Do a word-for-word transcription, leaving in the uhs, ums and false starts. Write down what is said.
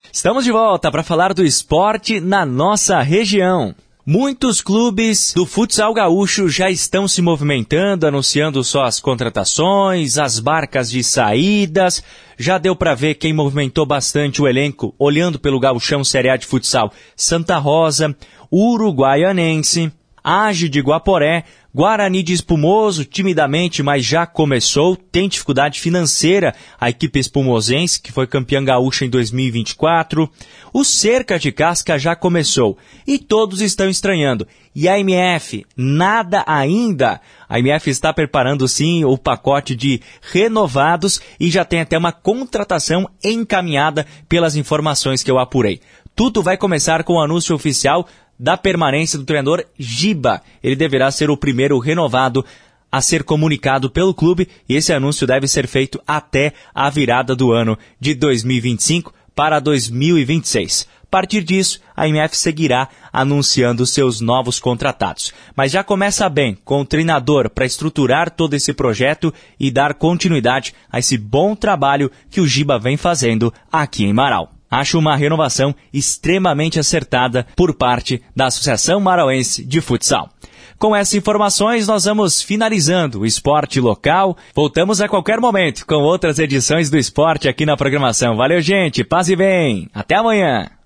Estamos de volta para falar do esporte na nossa região. Muitos clubes do futsal gaúcho já estão se movimentando, anunciando suas contratações, as barcas de saídas. Já deu para ver quem movimentou bastante o elenco, olhando pelo Gauchão Série A de futsal: Santa Rosa, Uruguaianense, Age de Guaporé, Guarani de Espumoso, timidamente, mas já começou, tem dificuldade financeira a equipe espumosense, que foi campeã gaúcha em dois mil e vinte e quatro. O Cerca de Casca já começou e todos estão estranhando. E a M F? Nada ainda. A M F está preparando sim o pacote de renovados e já tem até uma contratação encaminhada pelas informações que eu apurei. Tudo vai começar com o anúncio oficial da permanência do treinador Giba. Ele deverá ser o primeiro renovado a ser comunicado pelo clube e esse anúncio deve ser feito até a virada do ano de dois mil e vinte e cinco para dois mil e vinte e seis. A partir disso, a M F seguirá anunciando seus novos contratados. Mas já começa bem com o treinador para estruturar todo esse projeto e dar continuidade a esse bom trabalho que o Giba vem fazendo aqui em Marau. Acho uma renovação extremamente acertada por parte da Associação Marauense de Futsal. Com essas informações, nós vamos finalizando o esporte local. Voltamos a qualquer momento com outras edições do esporte aqui na programação. Valeu, gente. Paz e bem. Até amanhã.